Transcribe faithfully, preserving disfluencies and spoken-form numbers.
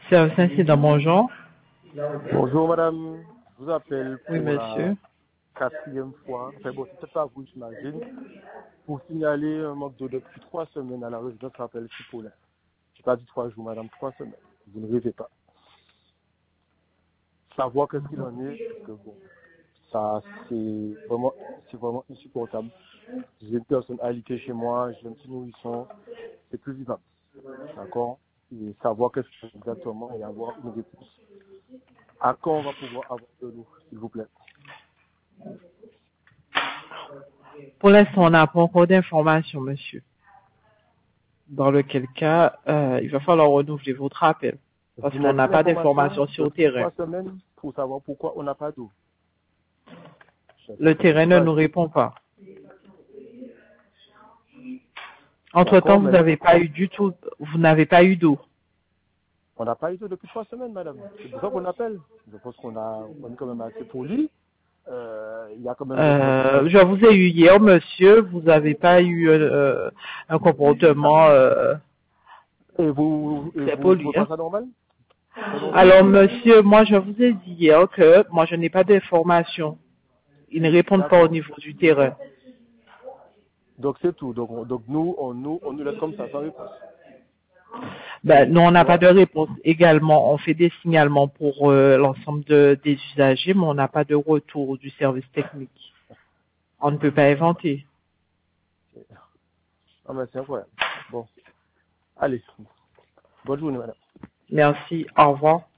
Service incident, bonjour. Bonjour madame, je vous appelle pour Oui, monsieur. la quatrième fois, enfin bon, c'est peut-être pas vous, j'imagine, pour signaler un manque d'eau depuis trois semaines à la résidence rappelle Cipollin. Je n'ai pas dit trois jours madame, trois semaines, vous ne rêvez pas. Savoir qu'est-ce qu'il en est, parce que bon, ça c'est vraiment, c'est vraiment insupportable. J'ai une personne alitée chez moi, j'ai un petit nourrisson, c'est plus vivable, d'accord? Et savoir qu'est-ce que c'est exactement et avoir une réponse. À quand on va pouvoir avoir de l'eau, s'il vous plaît? Pour l'instant, on n'a pas encore d'informations, monsieur. Dans lequel cas, euh, il va falloir renouveler votre appel. Parce Vous qu'on n'avez n'a pas pas d'informations d'informations sur le depuis terrain. trois semaines pour savoir pourquoi on n'a pas d'eau. C'est Le c'est terrain ne nous dommage. répond pas. Entre-temps, D'accord, vous mais n'avez pas eu du tout, vous n'avez pas eu d'eau. on n'a pas eu d'eau depuis trois semaines, madame. C'est pour ça qu'on appelle. Je pense qu'on a, on est quand même assez poli. Euh, il y a quand même des gens qui sont... Euh, je vous ai eu hier, monsieur, vous n'avez pas eu euh, un comportement euh, Et vous, et très vous ne poli. trouvez Hein. pas ça normal? C'est normal? Alors, monsieur, moi, je vous ai dit hier que moi, je n'ai pas d'informations. Ils ne répondent pas au D'accord. niveau du terrain. Donc c'est tout. Donc, on- donc nous, on nous, on nous laisse comme ça, sans réponse. Ben, nous, on n'a pas Ouais. de réponse. Également, on fait des signalements pour euh, l'ensemble de- des usagers, mais on n'a pas de retour du service technique. On ne peut pas inventer. Ah, mais c'est incroyable. Bon. Allez. Bonne journée, madame. Merci. Au revoir.